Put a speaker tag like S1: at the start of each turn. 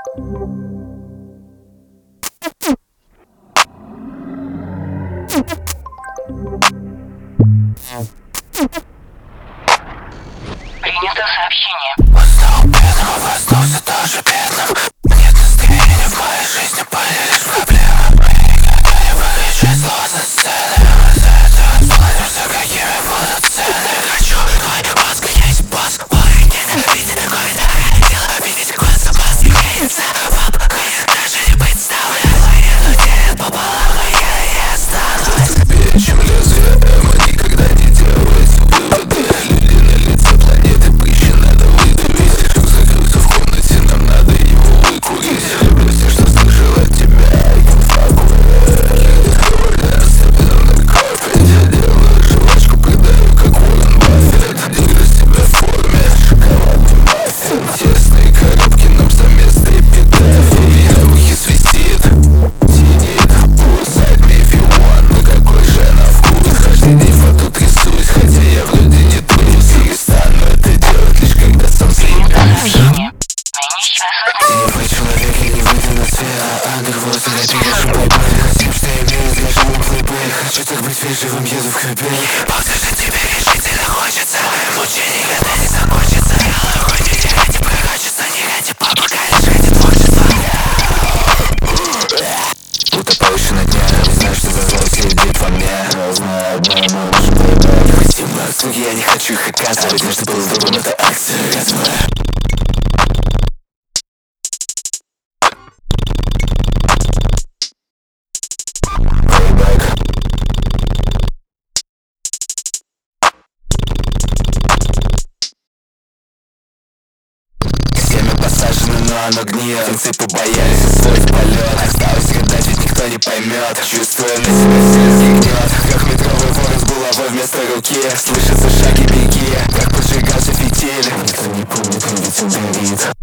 S1: Принято сообщение.
S2: Восстал бедным, восстался тоже бедным. Нет настроения в моей жизни, были лишь проблемы. Мы никогда не выключай зло за сцены. Мы за это расплатимся, какими будут цены. Хочу твой мозг, есть босс. Мой ненавидит, когда хотел обидеть глаз запас. Имеется пап, хочет даже не быть ставлен. Планету делят пополам, но я не останусь. Теперь, чем лезвие эмо, никогда не делать выводы. Люди на лице планеты пыщи надо выдавить. Решил закрыться в комнате, нам надо его выкурить. Люблю все, что слышал от тебя, делаю жвачку, придаю, как Уоррен Баффет. Игры с тебя в форме, шоколадный маффин. Тесные коробки нам совместно эпитафии. На ухе свистит, сидит. Pull me if you want, но какой же на вкус. Каждый день фото трясусь, хотя я вроде не трус. И стану это делать лишь когда сам заебусь. Теневой человек, я не выйду на свет. Андервуд, я перешу плейбой. Хотим, что я верю, скажу им плейбой. Хочу так быть вежливым, еду в Квебек. Послушать тебе решительно хочется. Мучение никогда не закончится. Хоть не ради пророчества, не ради папа, лишь ради творчества. Утопающий на дне, знаю, что за зло сидит во мне. Но знаю, одно можешь поймать. Хотим услуги, я не хочу их оказывать. Между был здоровым, это акция резвая. Посажено, но оно гниет. Птенцы побоялись усвоить полет. Осталось гадать, ведь никто не поймет. Чувствуя на себя вселенский гнет. Как метровый ворон с булавой вместо руки. Слышатся шаги, беги. Как поджигался фитиль. Никто не помнит, он ведь он горит.